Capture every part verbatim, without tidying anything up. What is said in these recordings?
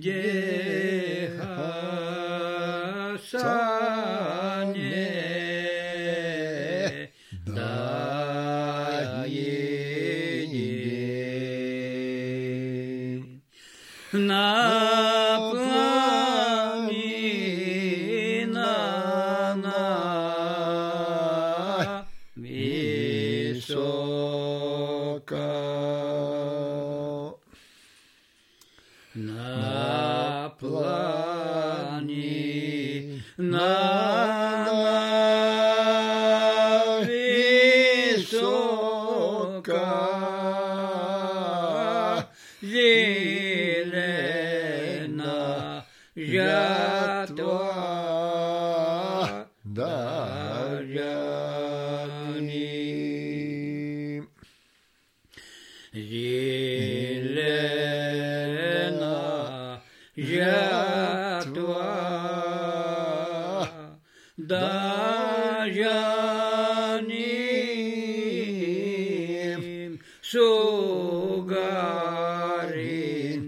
Haydi Hasane dayedi naplamina na visoka na plani na visoka zelena жатва даряни zelena жатва даряни сугарин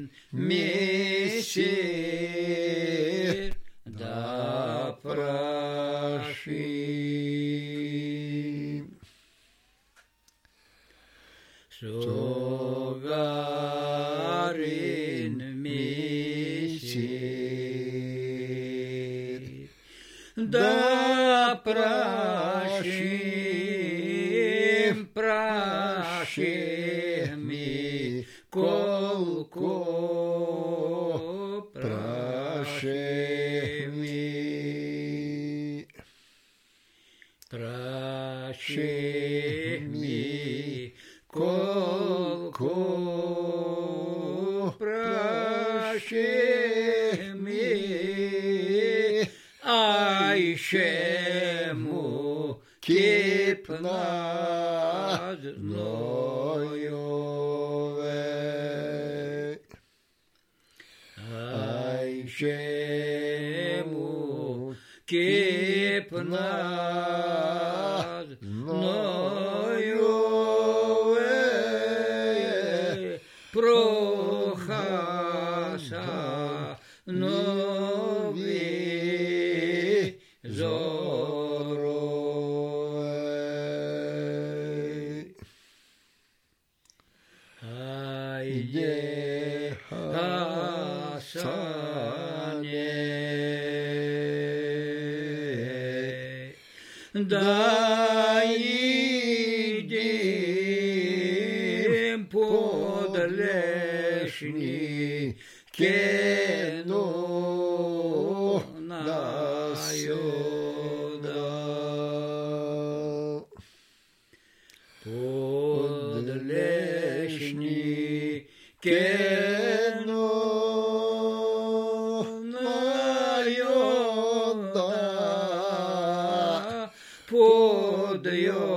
мессир да прошим сугарин мессир да прошим прошим и колко Прашеми, прашеми, колко прашеми, айшему кипнад ноёве, айшему кипнад ноёве, прохаса нови зорове. Айде Хасане, да идем под лешни кену на юда. Под лешни кену на юда, под юда.